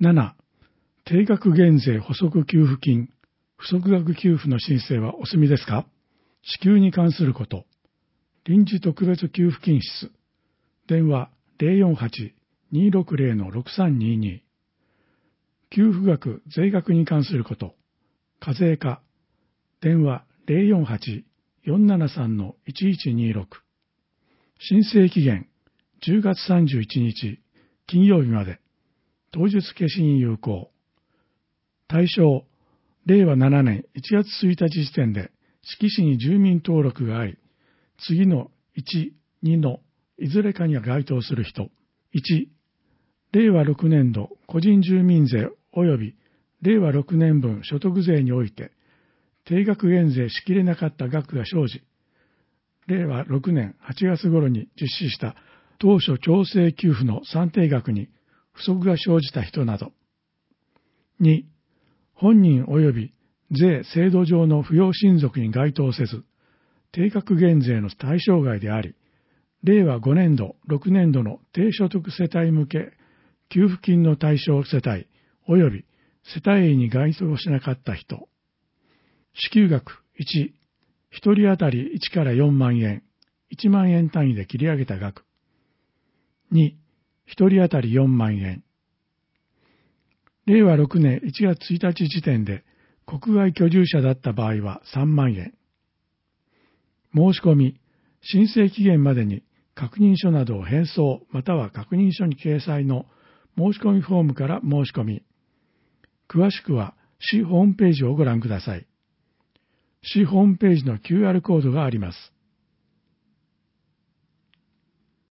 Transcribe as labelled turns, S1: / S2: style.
S1: 7. 定額減税補足給付金、不足額給付の申請はお済みですか？支給に関すること。臨時特別給付金室。電話 048-260-6322。給付額・税額に関すること。課税課。電話 048-473-1126。申請期限10月31日金曜日まで。当日消印有効。対象、令和7年1月1日時点で志木市に住民登録があり、次の1、2のいずれかには該当する人。1、令和6年度個人住民税及び令和6年分所得税において定額減税しきれなかった額が生じ、令和6年8月頃に実施した当初調整給付の算定額に不足が生じた人など。2、本人及び税制度上の扶養親族に該当せず、定額減税の対象外であり、令和5年度、6年度の低所得世帯向け給付金の対象世帯及び世帯に該当しなかった人。支給額1、1人当たり1から4万円、1万円単位で切り上げた額。2、1人当たり4万円。令和6年1月1日時点で国外居住者だった場合は3万円。申し込み、申請期限までに確認書などを返送または確認書に掲載の申し込みフォームから申し込み。詳しくは市ホームページをご覧ください。市ホームページの QR コードがあります。